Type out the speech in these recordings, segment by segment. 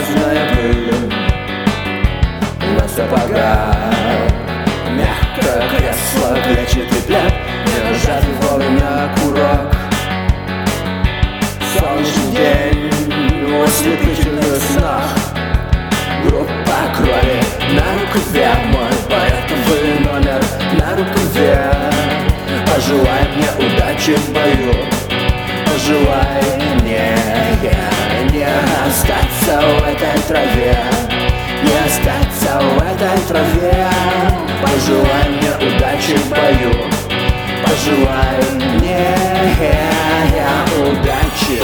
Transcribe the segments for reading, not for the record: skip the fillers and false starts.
грязная пыль на сапогах. Мягкое кресло, клетчатый плед, не нажатый вовремя курок. Солнечный день в ослепительных снах. Группа крови на рукаве, мой порядковый номер на рукаве. Пожелай мне удачи в бою, пожелай мне не остаться в этой траве, не остаться в этой траве. Пожелай мне удачи в бою, пожелай мне удачи.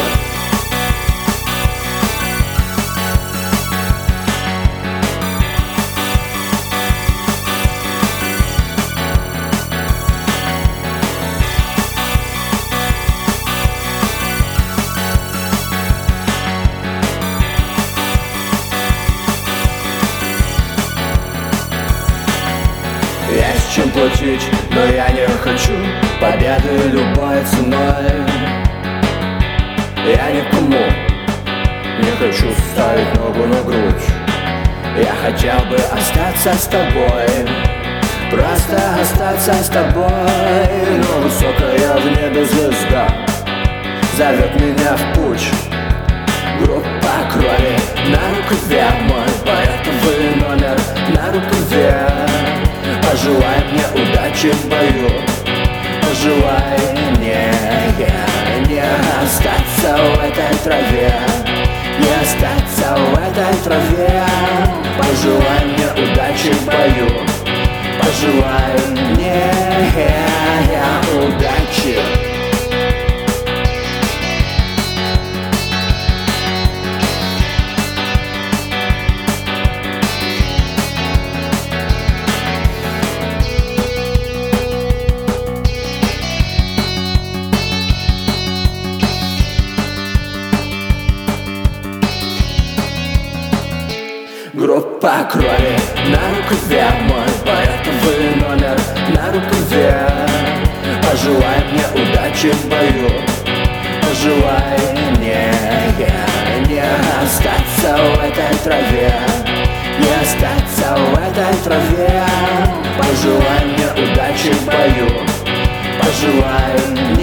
Есть чем платить, но я не хочу победы любой ценой. Я никому не хочу ставить ногу на грудь. Я хотел бы остаться с тобой, просто остаться с тобой. Но высокая в небе звезда зовет меня в путь. Группа крови на рукаве, мой порядковый номер на рукаве. Пожелай мне удачи в бою, пожелай мне не остаться в этой траве, не остаться в этой траве. Пожелай мне удачи в бою, пожелай мне удачи. Группа крови на рукаве, мой порядковый номер на рукаве. Пожелай мне удачи в бою, пожелай мне не остаться в этой траве, не остаться в этой траве. Пожелай мне удачи в бою, пожелай